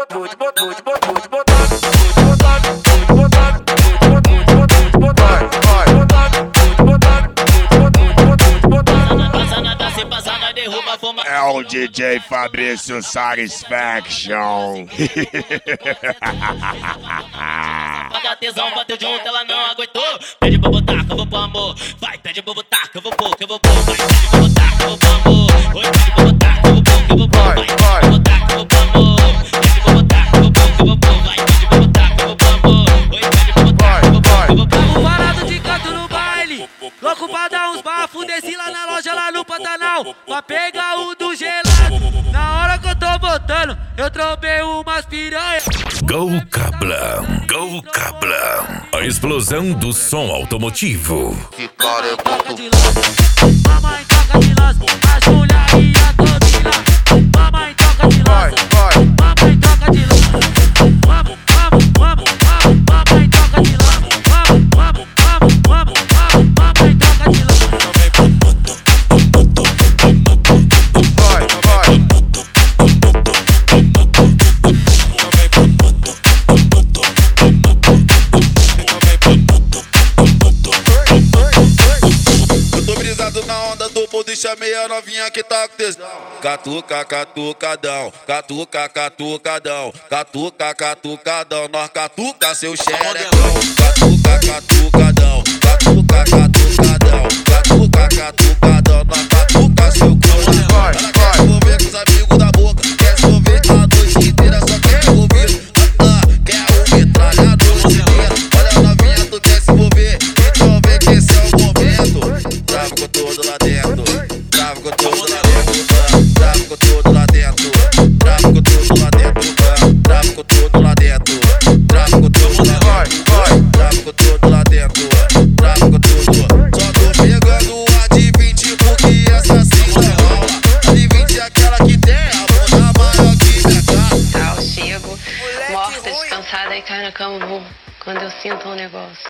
É o DJ Fabrício Satisfaction. Paga tesão, bateu junto, ela não aguentou. Pede pra botar, que eu vou pro amor. Vai, pede pra botar, que eu vou pôr, que eu vou pôr. Vai, pede pra botar, que eu vou pro amor. Oi, pede pra botar, que eu vou pôr, que eu vou pôr. Vai, pede pra botar, que eu vou pro amor. Pede pra botar, que eu vou pôr, que eu vou pôr. Vai, pede pra botar, que eu vou pro amor. Oi, pede pra botar, que eu vou pôr, que eu vou pôr. Tamo parado de canto no baile, louco pra dar uns bafos. Desci lá na loja, lá no Pantanal, pra pegar o do gelado. Na hora que eu tô botando, eu trombei umas piranha. Gol Cablan, Gol Cablan, a explosão do som automotivo. Toca de lança, mamãe toca de lança, as mulher e a todinha. Mamãe toca de lança, mamãe toca de lança. Mamãe toca de lança, mamãe toca de lança. Na onda do povo e chamei a novinha que tá com tesão. Catuca, catucadão, catuca, catucadão, catuca, catucadão, nós catuca seu xerecão. Catuca, catucadão, catuca, catucadão, catuca, catucadão, nós catuca seu coração. Ela quer envolver com os amigos da boca, quer se envolver a noite inteira, só quer envolver. Quer o metralhador inteiro. Olha a novinha, tu quer se envolver, então vem que esse é o momento. Trava com tudo lá dentro, trava com tudo lá dentro, trava com tudo lá dentro, trava com tudo lá dentro, trava com tudo lá dentro, trava com tudo lá dentro, trava com tudo lá dentro, trava com tudo. Só tô pegando a de 20 porque essa sim não rola. A de 20 é aquela que tem a bunda maior que minha cara. Eu chego morta, descansada e cai na cama, quando eu sinto um negócio.